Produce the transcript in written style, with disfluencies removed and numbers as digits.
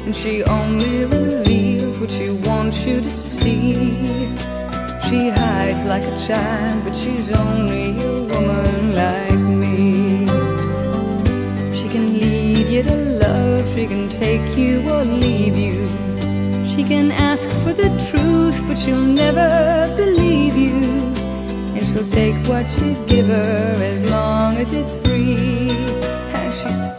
and she only reveals what she wants you to see. She hides like a child, but she's only a woman like me. She can lead you to love, she can take you or leave you. She can ask for the truth, but she'll never believe you. And she'll take what you give her as long as it's free. As she